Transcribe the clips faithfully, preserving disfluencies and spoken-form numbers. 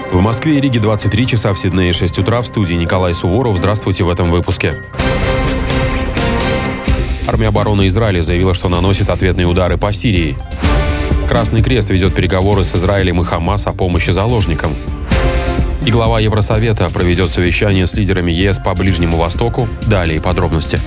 В Москве и Риге двадцать три часа, в Сиднее шесть утра. В студии Николай Суворов. Здравствуйте в этом выпуске. Армия обороны Израиля заявила, что наносит ответные удары по Сирии. Красный Крест ведет переговоры с Израилем и Хамас о помощи заложникам. И глава Евросовета проведет совещание с лидерами ЕС по Ближнему Востоку. Далее подробности.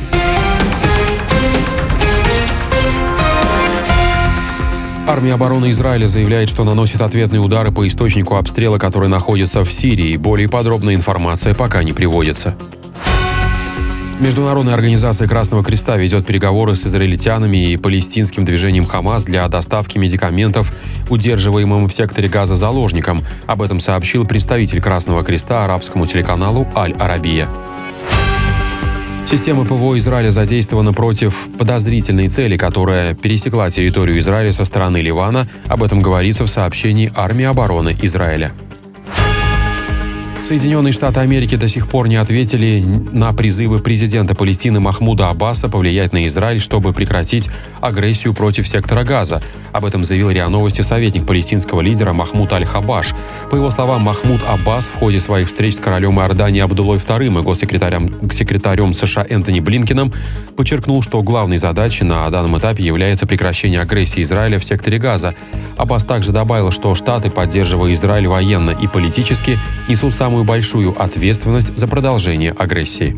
Армия обороны Израиля заявляет, что наносит ответные удары по источнику обстрела, который находится в Сирии. Более подробная информация пока не приводится. Международная организация Красного Креста ведет переговоры с израильтянами и палестинским движением Хамас для доставки медикаментов удерживаемым в секторе Газа заложникам. Об этом сообщил представитель Красного Креста арабскому телеканалу Аль-Арабия. Система ПВО Израиля задействована против подозрительной цели, которая пересекла территорию Израиля со стороны Ливана. Об этом говорится в сообщении армии обороны Израиля. Соединенные Штаты Америки до сих пор не ответили на призывы президента Палестины Махмуда Аббаса повлиять на Израиль, чтобы прекратить агрессию против сектора Газа. Об этом заявил РИА Новости советник палестинского лидера Махмуд Аль-Хабаш. По его словам, Махмуд Аббас в ходе своих встреч с королем Иордании Абдуллой вторым и госсекретарем секретарем США Энтони Блинкеном подчеркнул, что главной задачей на данном этапе является прекращение агрессии Израиля в секторе Газа. Аббас также добавил, что Штаты, поддерживая Израиль военно и политически, несут самую большую ответственность за продолжение агрессии.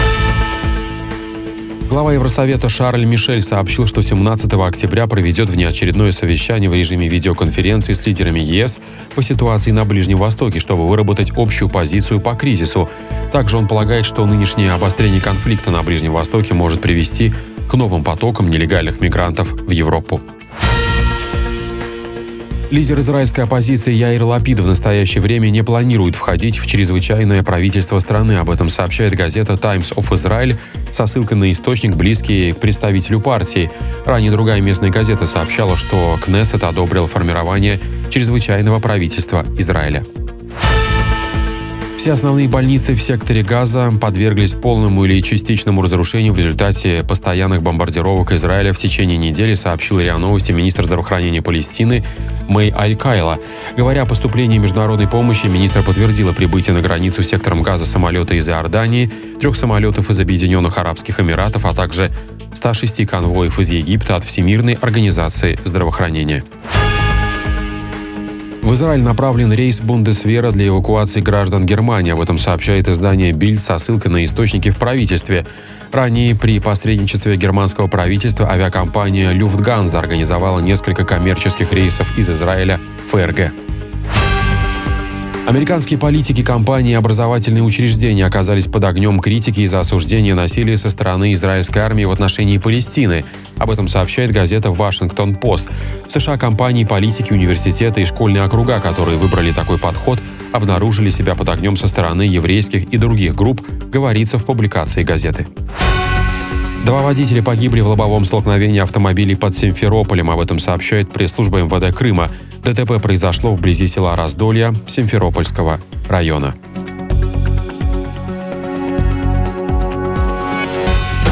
Глава Евросовета Шарль Мишель сообщил, что семнадцатого октября проведет внеочередное совещание в режиме видеоконференции с лидерами ЕС по ситуации на Ближнем Востоке, чтобы выработать общую позицию по кризису. Также он полагает, что нынешнее обострение конфликта на Ближнем Востоке может привести к новым потокам нелегальных мигрантов в Европу. Лидер израильской оппозиции Яир Лапид в настоящее время не планирует входить в чрезвычайное правительство страны. Об этом сообщает газета Times of Israel со ссылкой на источник, близкий к представителю партии. Ранее другая местная газета сообщала, что Кнессет одобрил формирование чрезвычайного правительства Израиля. Все основные больницы в секторе Газа подверглись полному или частичному разрушению в результате постоянных бомбардировок Израиля в течение недели, сообщил РИА Новости министр здравоохранения Палестины Мэй Аль-Кайла. Говоря о поступлении международной помощи, министр подтвердила прибытие на границу с сектором Газа самолета из Иордании, трех самолетов из Объединенных Арабских Эмиратов, а также ста шести конвоев из Египта от Всемирной организации здравоохранения. В Израиль направлен рейс Бундесвера для эвакуации граждан Германии. Об этом сообщает издание Bild со ссылкой на источники в правительстве. Ранее при посредничестве германского правительства авиакомпания Люфтганза организовала несколько коммерческих рейсов из Израиля в ФРГ. Американские политики, компании и образовательные учреждения оказались под огнем критики из-за осуждения насилия со стороны израильской армии в отношении Палестины. Об этом сообщает газета «Вашингтон-Пост». В США компании, политики, университеты и школьные округа, которые выбрали такой подход, обнаружили себя под огнем со стороны еврейских и других групп, говорится в публикации газеты. Два водителя погибли в лобовом столкновении автомобилей под Симферополем. Об этом сообщает пресс-служба эм вэ дэ Крыма. ДТП произошло вблизи села Раздолье Симферопольского района.